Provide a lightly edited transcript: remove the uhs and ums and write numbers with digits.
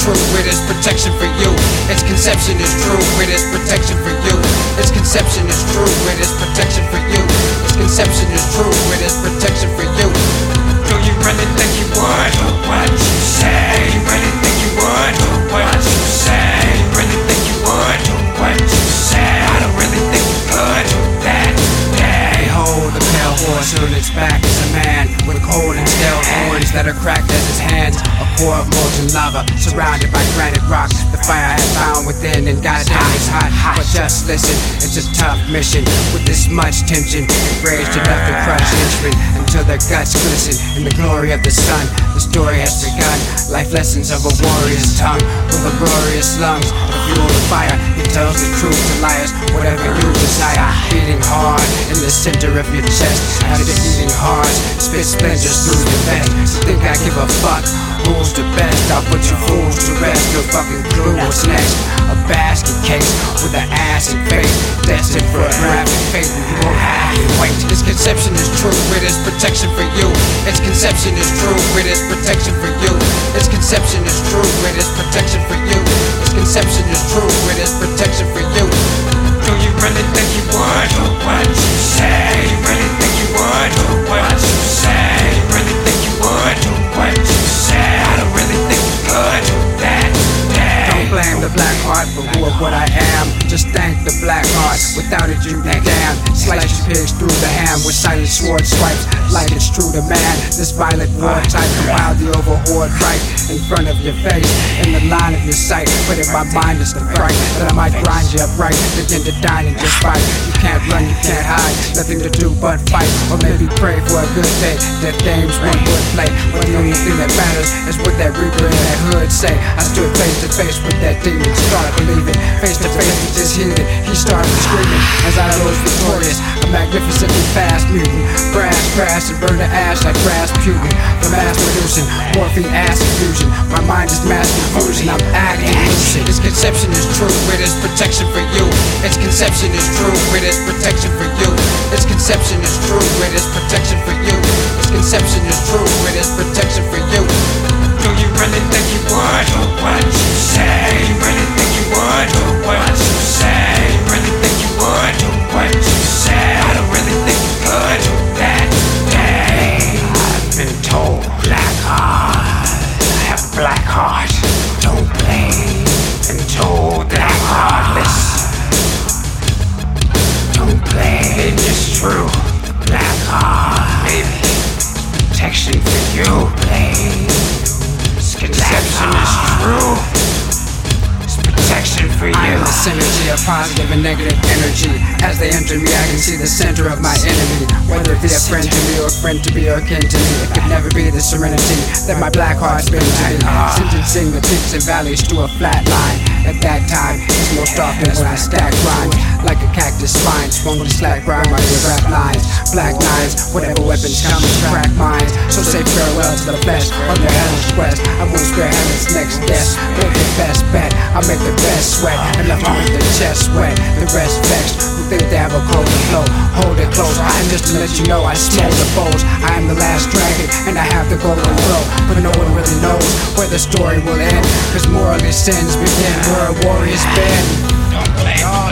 true, it is protection for you. Its conception is true, it is protection for you. Its conception is true, it is protection for you. Its conception is true, it is protection for you. Do you really think you would? What you say? You really think you would? What you say? You really think you would? What you say? I don't really think you could. That day. Behold, the pale horse on its back is a man with cold and stale horns that are cracked as his hands. A core of molten lava surrounded by granite rocks. The fire has found within and goddamn it's hot. But just listen, it's a tough mission with this much tension. Enraged enough to crush henchmen until their guts glisten in the glory of the sun. The story has begun. Life lessons of a warrior's tongue with laborious lungs. The fuel of fire, it tells the truth to liars. Whatever you desire, beating hard in the center of your chest. After eating hard, spit splinters through your vest. You think I give a fuck? Who's the best? I'll put you fools to rest. No fucking clue what's next. A basket case with an ass and face, destined for a graphic fate. You won't have to wait. Its conception is true, it is protection for you. Its conception is true, it is protection for you. Its conception is true, it is protection for you. Its conception is true, it is protection for you. Do you really think you would? What you say? You really think you would? What you say? You really think you would? What you say? I don't really think you could. That day. Don't blame the black heart for who or what I am. Just thank the black heart. Without it you'd be damned. Slice your pigs through the ham with silent sword swipes like it's true to man. This violent war type compiled the overboard right in front of your face, in the line of your sight. But in my mind is the fright that I might grind you upright, begin to dine and just fight. You can't run, you can't hide, nothing to do but fight, or maybe pray for a good day. That games one would play, but the only thing that matters is what that reaper in that hood say. I stood face to face with that demon, started believing. Face to face with this heathen, he started screaming as I rose victorious, a magnificently fast mutant. Brass crash and burn to ash like grass puking. The mass producing morphine acid fusion. My mind is mass confusion, I'm acting lucid. Its conception is true, it is protection for you. Its conception is true, it is protection for you. Its conception is true, it is protection for you. Its conception is true, it is protection for you. Do you really think you would? What you say? You really think you would? What you say? You really think you would? What you say? I don't really think you could. That day, I've been told black heart. I have a black heart. Don't blame. Been told that I'm heartless. Don't blame. It's true. Black heart. Maybe protection for you. Blame. Conception is true. It's protection for you. I am the synergy of positive and negative energy. As they enter me, I can see the center of my enemy. Whether it be a friend to me or a friend to be or kin to me, it could never be the serenity that my black heart's been to me. Sentencing the peaks and valleys to a flat line. At that time, it's most often when I stack rhymes like a cactus spine, swung with a slack rhyme on your rap lines. Black knives, whatever weapons come to crack minds. So say farewell to the flesh on their hellish quest. I won't spare heaven's next guest. Make the best bet, I'll make the best sweat, and left me with the chest wet. The rest vexed, who think they have a cold flow. Hold it close, I am just to let you know I smell the foes. I am the last dragon, and I have the golden flow. But no one really knows where the story will end, cause morally sins begin where a warrior's been. Don't blame.